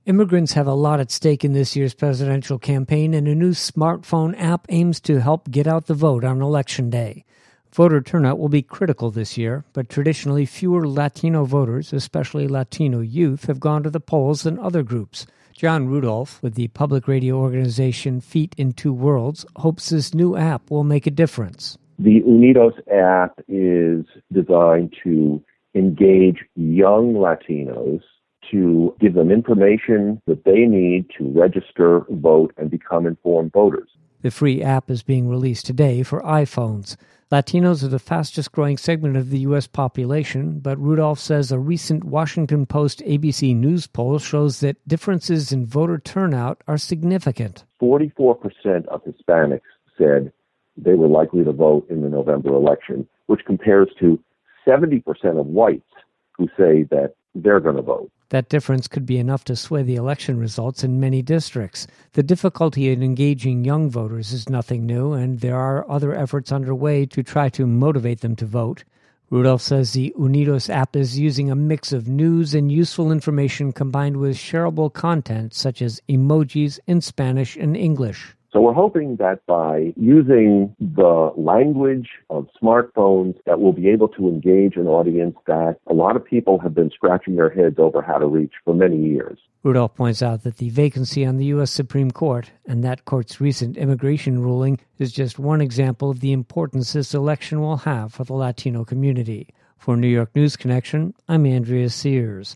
Immigrants have a lot at stake in this year's presidential campaign, and a new smartphone app aims to help get out the vote on Election Day. Voter turnout will be critical this year, but traditionally fewer Latino voters, especially Latino youth, have gone to the polls than other groups. John Rudolph, with the public radio organization Feet in Two Worlds, hopes this new app will make a difference. The Unidos app is designed to engage young Latinos, to give them information that they need to register, vote, and become informed voters. The free app is being released today for iPhones. Latinos are the fastest growing segment of the U.S. population, but Rudolph says a recent Washington Post ABC News poll shows that differences in voter turnout are significant. 44% of Hispanics said they were likely to vote in the November election, which compares to 70% of whites who say that they're going to vote. That difference could be enough to sway the election results in many districts. The difficulty in engaging young voters is nothing new, and there are other efforts underway to try to motivate them to vote. Rudolph says the Unidos app is using a mix of news and useful information combined with shareable content such as emojis in Spanish and English. So we're hoping that by using the language of smartphones that we'll be able to engage an audience that a lot of people have been scratching their heads over how to reach for many years. Rudolph points out that the vacancy on the U.S. Supreme Court and that court's recent immigration ruling is just one example of the importance this election will have for the Latino community. For New York News Connection, I'm Andrea Sears.